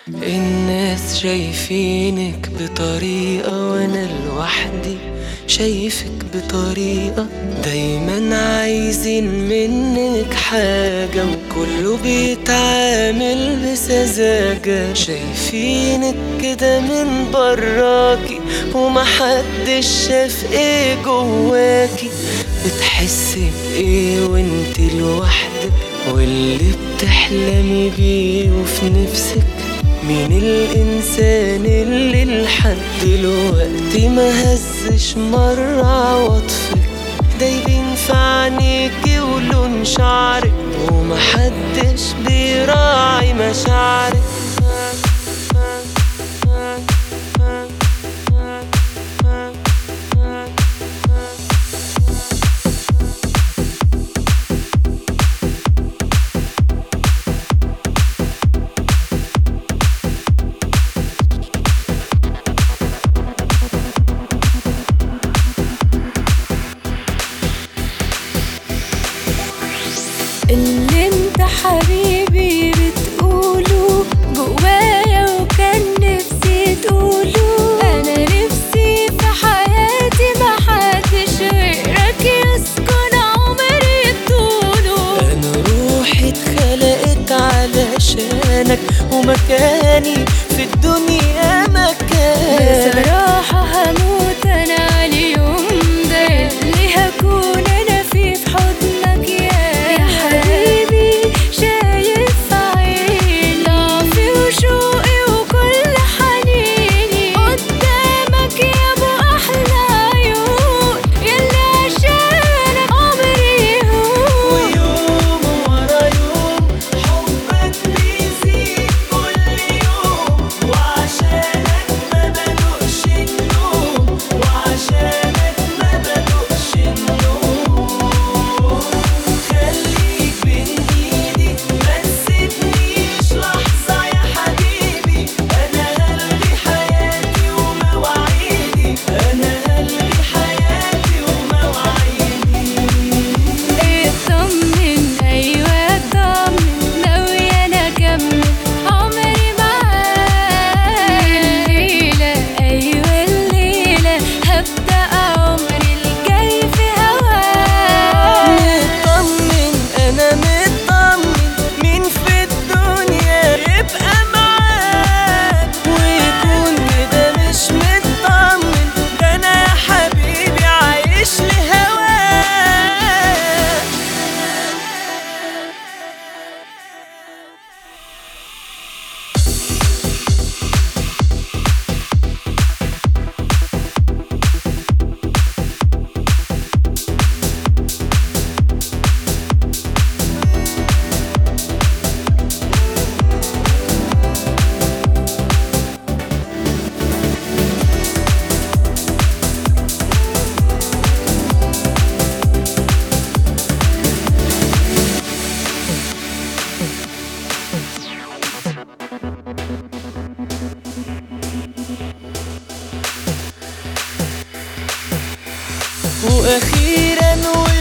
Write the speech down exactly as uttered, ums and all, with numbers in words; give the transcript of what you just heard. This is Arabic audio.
الناس شايفينك بطريقة وانا لوحدي شايفك بطريقة، دايما عايزين منك حاجة وكله بيتعامل بسذاجة. شايفينك كده من براكي ومحدش شاف ايه جواكي. بتحسي بايه وانت لوحدك واللي بتحلمي بيه وفي نفسك؟ مين الإنسان اللي لحد دلوقتي ما هزش مرة عواطفك؟ دايبين في عينيكي ولون شعرك ومحدش بيراعي مشاعرك. اللي انت حبيبي بتقوله جوايا وكان نفسي تقوله. انا نفسي في حياتي محدش غيرك يسكن عمري طوله. انا روحي اتخلقت علشانك ومكاني في الدنيا مكانك. بصراحة هموت انا على اليوم ده اللي هكون انا فيه في حضنك يا واخيرا